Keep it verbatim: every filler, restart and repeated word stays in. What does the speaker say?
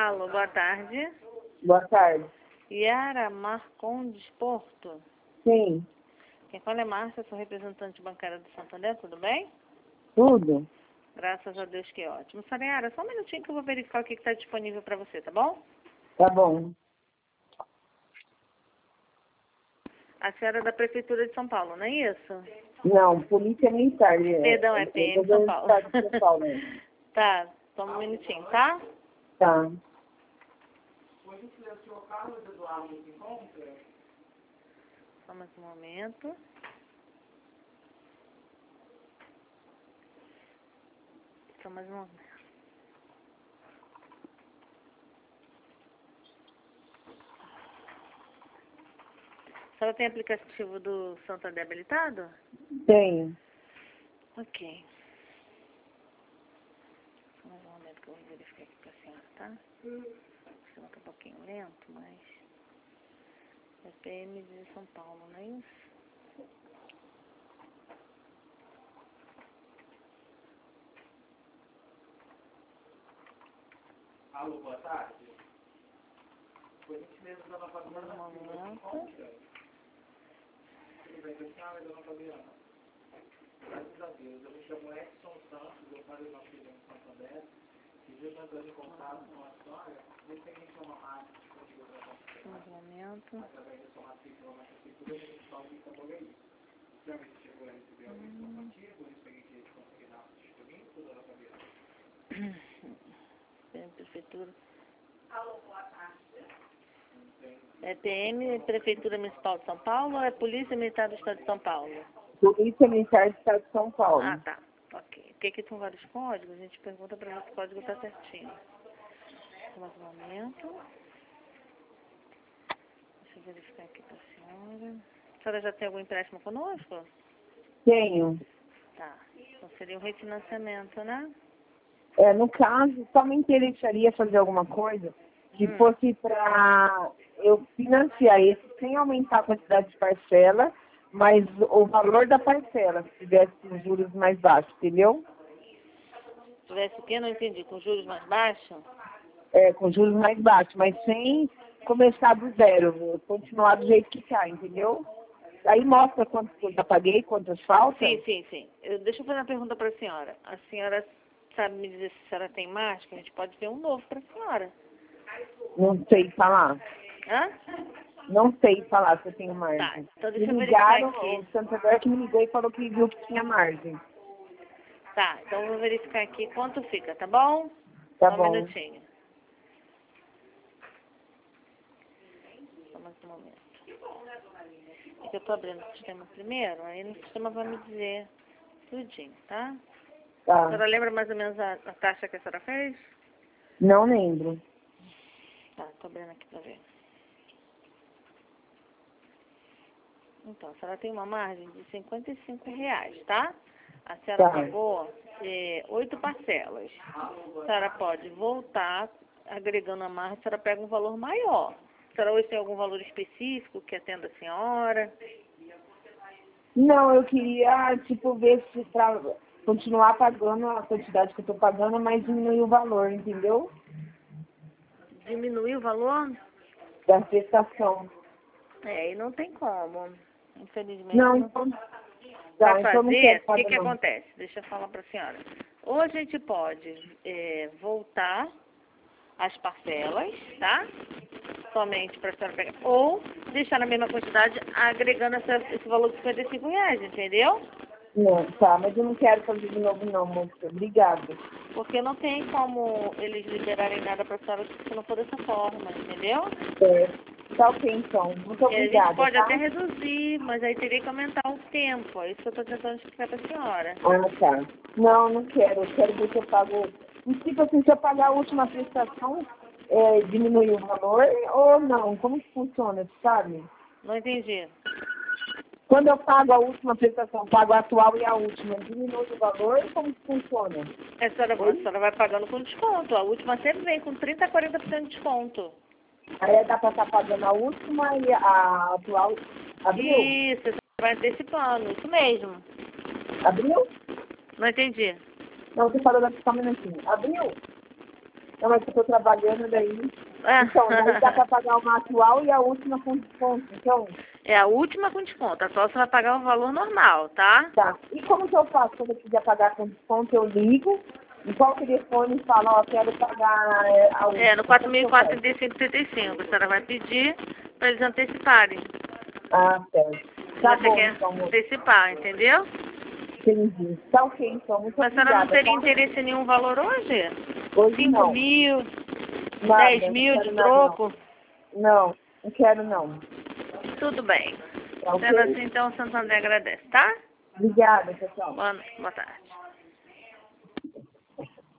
Alô, boa tarde. Boa tarde. Yara Marcondes Porto. Sim. Quem fala é Márcia, sou representante bancária do Santander, tudo bem? Tudo? Graças a Deus, que ótimo. Yara, só um minutinho que eu vou verificar o que está disponível para você, tá bom? Tá bom. A senhora é da Prefeitura de São Paulo, não é isso? Não, Polícia Militar. É, Perdão, é é P M de São Paulo. de São Paulo né? Tá, só um minutinho, tá? Tá. Só mais um momento. Só mais um momento. A senhora tem aplicativo do Santander habilitado? Tenho. Ok. Só mais um momento que eu vou verificar aqui para a senhora, tá? O sistema tá um pouquinho lento, mas é P M de São Paulo, não é isso? Alô, boa tarde. Por gentileza, dona Fabiana. Um momento. Tudo bem, a senhora, dona Fabiana? Graças a Deus. Eu me chamo Edson Santos, eu falo nosso cliente Santander. E eu já estou em contato com a senhora, referente a uma marca disponível para Um momento. através da sua matrícula na prefeitura municipal de Itaboraí. A senhora chegou a receber algum informativo referente a esse consignado disponível, dona Fabiana? Prefeitura. Alô, boa tarde. É P M, Prefeitura Municipal de São Paulo ou é Polícia Militar do Estado de São Paulo? Polícia Militar do Estado de São Paulo. Ah, tá. Ok. Porque aqui são vários códigos, a gente pergunta para ver se o código está certinho. Só mais um momento. Deixa eu verificar aqui para a senhora. A senhora já tem algum empréstimo conosco? Tenho. Tá. Então seria um refinanciamento, né? É, no caso, só me interessaria fazer alguma coisa que Hum. fosse para eu financiar esse sem aumentar a quantidade de parcela, mas o valor da parcela, se tivesse os juros mais baixos, entendeu? Se tivesse o quê? Não entendi. Com juros mais baixos? É, com juros mais baixos, mas sem começar do zero, vou continuar do jeito que está, entendeu? Aí mostra quanto eu já paguei, quantas faltam. Sim, sim, sim. Eu, deixa eu fazer uma pergunta para a senhora. A senhora sabe me dizer se a senhora tem máscara? A gente pode ver um novo para a senhora. Não sei falar. Hã? Não sei falar se eu tenho Tá, margem. então Me deixa eu verificar ligaram, aqui. o Santander que me ligou e falou que viu que tinha margem. Tá, então eu vou verificar aqui quanto fica, tá bom? Tá Só um bom. minutinho. Só mais um momento. É que eu tô abrindo o sistema primeiro, aí no sistema vai me dizer tudinho, tá? A Tá. senhora lembra mais ou menos a, a taxa que a senhora fez? Não lembro. Tá, tô abrindo aqui pra ver. Então, a senhora tem uma margem de cinquenta e cinco reais, tá? A senhora Tá. pagou é, oito parcelas. A senhora pode voltar agregando a margem, a senhora pega um valor maior. A senhora hoje tem algum valor específico que atenda a senhora? Não, eu queria, tipo, ver se pra continuar pagando a quantidade que eu tô pagando, mas diminuir o valor, entendeu? Diminuir o valor? Da prestação. É, e não tem como. Infelizmente Não, não. então, Para tá, então não quero fazer, o que, pagar que não. acontece? Deixa eu falar para a senhora. Ou a gente pode é, voltar as parcelas, tá? Somente para a senhora pegar. Ou deixar na mesma quantidade, agregando essa, esse valor de cinquenta e cinco reais, entendeu? Não, tá, mas eu não quero fazer de novo não, moça. Obrigada. Porque não tem como eles liberarem nada para a senhora se não for dessa forma, entendeu? É, tá ok, então. Muito E a gente obrigada, pode tá? até reduzir, mas aí teria que aumentar o tempo. É isso que eu estou tentando explicar para a senhora. Ah, tá. Não, não quero. Eu quero ver se eu pago. E tipo assim, se eu pagar a última prestação, é, diminuir o valor ou não? Como que funciona, tu sabe? Não entendi. Quando eu pago a última prestação, pago a atual e a última, diminui o valor, como que funciona? A senhora, a Oi? senhora vai pagando com desconto. A última sempre vem com trinta a quarenta por cento de desconto. Aí dá pra estar pagando a última e a atual. Abriu? Isso, você vai antecipando. Isso mesmo. Abriu? Não entendi. Não, você falou daqui só um minutinho. Abriu? Não, mas eu estou trabalhando daí. É. Então, daí dá para pagar uma atual e a última com desconto, então? É a última com desconto. A atual você vai pagar o valor normal, tá? Tá. E como que eu faço? Quando eu quiser pagar com desconto, eu ligo. E qual telefone fala, ó, quero pagar é, a última? É, no quatro mil e quatrocentos e trinta e cinco, trinta e cinco. A senhora vai pedir para eles anteciparem. Ah, certo. Tá Você bom, quer então. antecipar, entendeu? Entendi. Tá ok, então. Muito Mas a senhora não obrigada. teria Tá? interesse em nenhum valor hoje? Hoje cinco não. mil, Nada, dez não mil quero de nada, não. troco? Não, não quero não. Tudo bem. Tá ok? Sendo assim, então, o Santo André agradece, tá? Obrigada, pessoal. Boa, boa tarde.